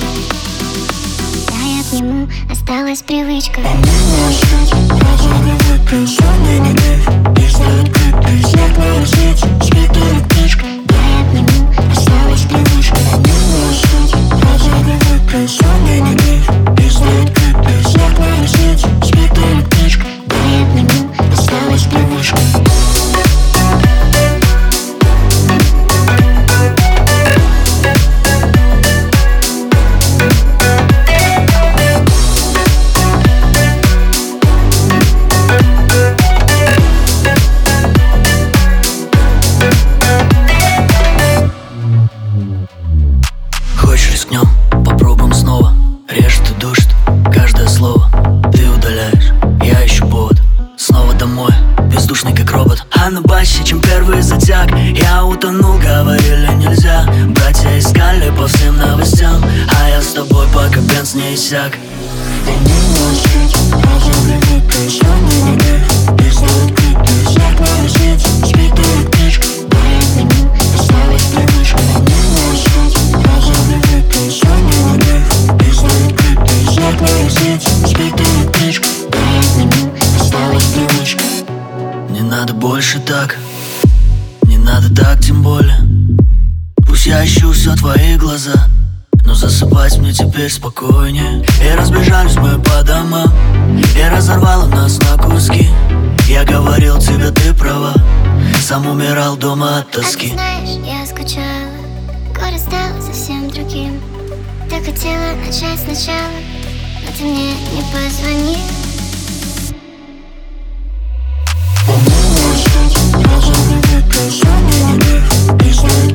Да, я к нему осталась привычка. Да, я к нему осталась привычка. Да, я к нему осталась привычка. Хочешь, рискнем, попробуем снова. Режет и душит каждое слово. Ты удаляешь, я ищу повод. Снова домой, бездушный как робот. А на басе, чем первый затяг, я утонул, говорили нельзя. Братья искали по всем новостям, а я с тобой пока бенз не иссяк. Не надо больше так, не надо так тем более. Пусть я ищу все твои глаза, но засыпать мне теперь спокойнее. И разбежались мы по домам, и разорвало нас на куски. Я говорил тебе, ты права, сам умирал дома от А ты тоски. знаешь, я скучала, город стал совсем другим. Так хотела начать сначала, но ты мне не позвонил. Разорвало нас на куски.